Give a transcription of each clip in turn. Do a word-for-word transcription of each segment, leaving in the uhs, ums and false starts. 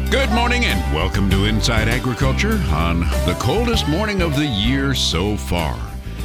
Good morning and welcome to Inside Agriculture on the coldest morning of the year so far.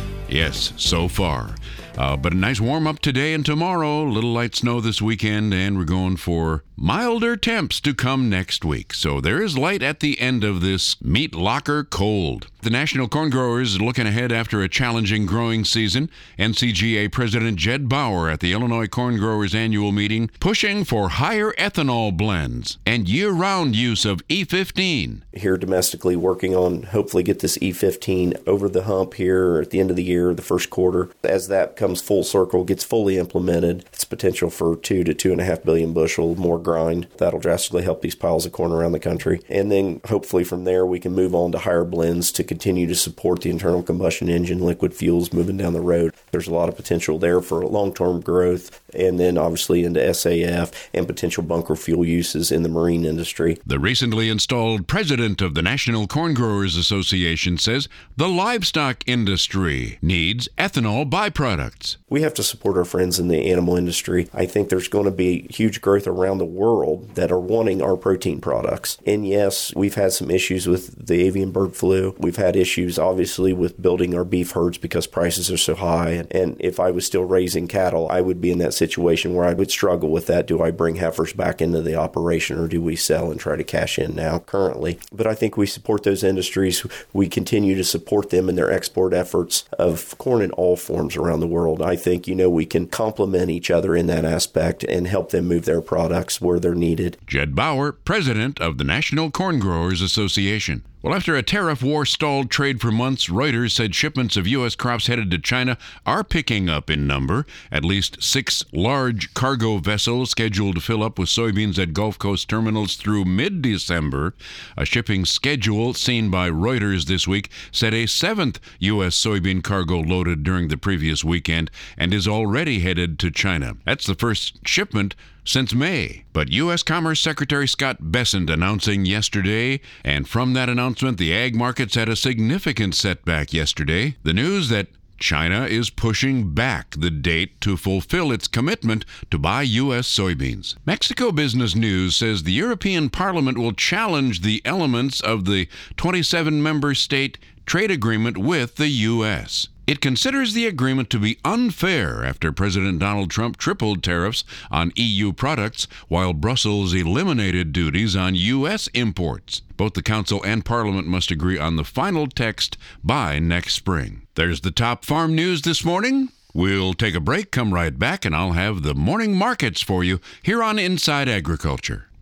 Yes, so far. Uh, but a nice warm up today and tomorrow, little light snow this weekend, and we're going for milder temps to come next week. So there is light at the end of this meat locker cold. The National Corn Growers is looking ahead after a challenging growing season. N C G A President Jed Bauer at the Illinois Corn Growers annual meeting pushing for higher ethanol blends and year-round use of E fifteen. Here domestically working on hopefully get this E fifteen over the hump here at the end of the year, the first quarter. As that comes full circle, gets fully implemented, it's potential for two to two and a half billion bushel more grind. That'll drastically help these piles of corn around the country. And then hopefully from there we can move on to higher blends to continue to support the internal combustion engine liquid fuels moving down the road. There's a lot of potential there for long-term growth, and then obviously into S A F and potential bunker fuel uses in the marine industry. The recently installed president of the National Corn Growers Association says the livestock industry needs ethanol byproducts. We have to support our friends in the animal industry. I think there's going to be huge growth around the world that are wanting our protein products. And yes, we've had some issues with the avian bird flu. We've had issues, obviously, with building our beef herds because prices are so high. And if I was still raising cattle, I would be in that situation where I would struggle with that. Do I bring heifers back into the operation, or do we sell and try to cash in now currently? But I think we support those industries. We continue to support them in their export efforts of corn in all forms around the world. I think, you know, we can complement each other in that aspect and help them move their products where they're needed. Jed Bauer, president of the National Corn Growers Association. Well, after a tariff war stalled trade for months, Reuters said shipments of U S crops headed to China are picking up in number. At least six large cargo vessels scheduled to fill up with soybeans at Gulf Coast terminals through mid-December. A shipping schedule seen by Reuters this week said a seventh U S soybean cargo loaded during the previous weekend and is already headed to China. That's the first shipment since May. But U S Commerce Secretary Scott Bessent announcing yesterday, and from that announcement, the ag markets had a significant setback yesterday. The news that China is pushing back the date to fulfill its commitment to buy U S soybeans. Mexico Business News says the European Parliament will challenge the elements of the twenty-seven member state trade agreement with the U S. It considers the agreement to be unfair after President Donald Trump tripled tariffs on E U products while Brussels eliminated duties on U S imports. Both the Council and Parliament must agree on the final text by next spring. There's the top farm news this morning. We'll take a break, come right back, and I'll have the morning markets for you here on Inside Agriculture.